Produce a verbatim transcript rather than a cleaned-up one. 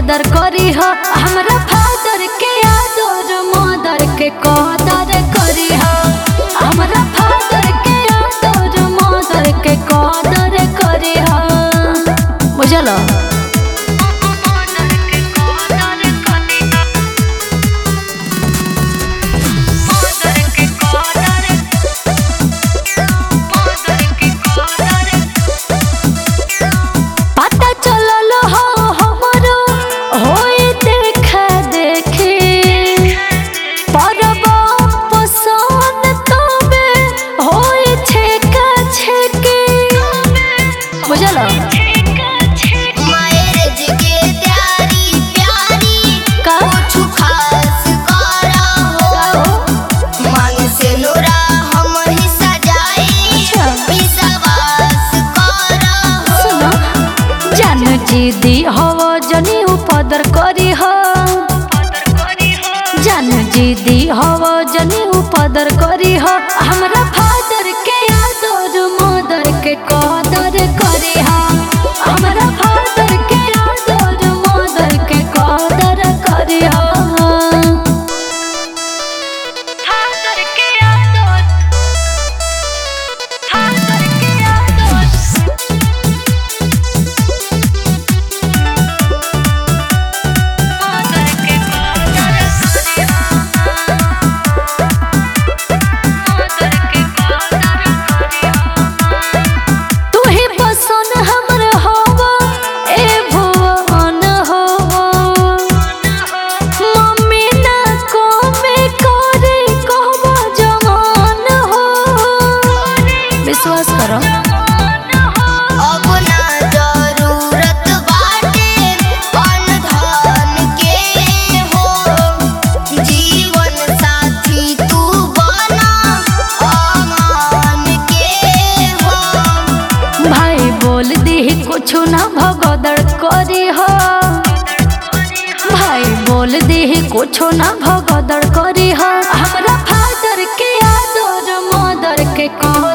कदर करी हो हमरा फादर के आदर मदर के कदर करी हो हमरा फादर के आदर मदर के कदर करी हो बुझलो। जिदी हवा जनी उपदर करी हो जान जिदी हवा जनी उपदर करी हो हमरा फादर के आदर मदर के कदर करी हो हमरा फादर के आदर मदर के कदर करी हो फादर के आदर फादर के आदर विश्वास करो अब ना जरूरत बाटे अन धन के हो जीवन साथी तू बना अमान के हो भाई बोल दी कुछ ना भगदड़ करी हो भाई बोल दी कुछ ना भगदड़ करी हो हमरा फादर के आदर मदर के कदर